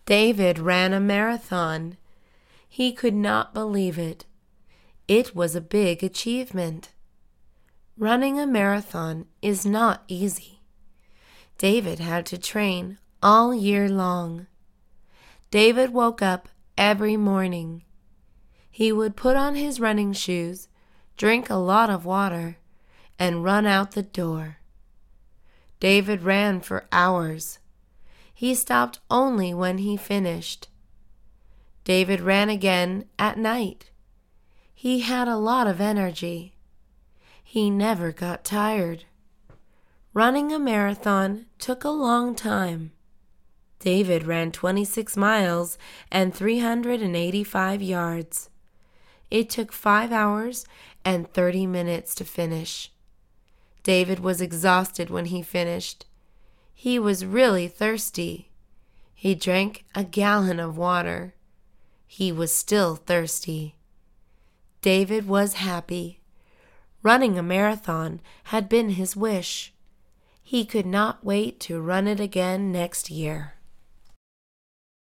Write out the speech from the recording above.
David ran a marathon. He could not believe it. It was a big achievement. Running a marathon is not easy. David had to train all year long. David woke up every morning. He would put on his running shoes, drink a lot of water, and run out the door. David ran for hours. He stopped only when he finished. David ran again at night. He had a lot of energy. He never got tired. Running a marathon took a long time. David ran 26 miles and 385 yards. It took 5 hours and 30 minutes to finish. David was exhausted when he finished. He was really thirsty. He drank a gallon of water. He was still thirsty. David was happy. Running a marathon had been his wish. He could not wait to run it again next year.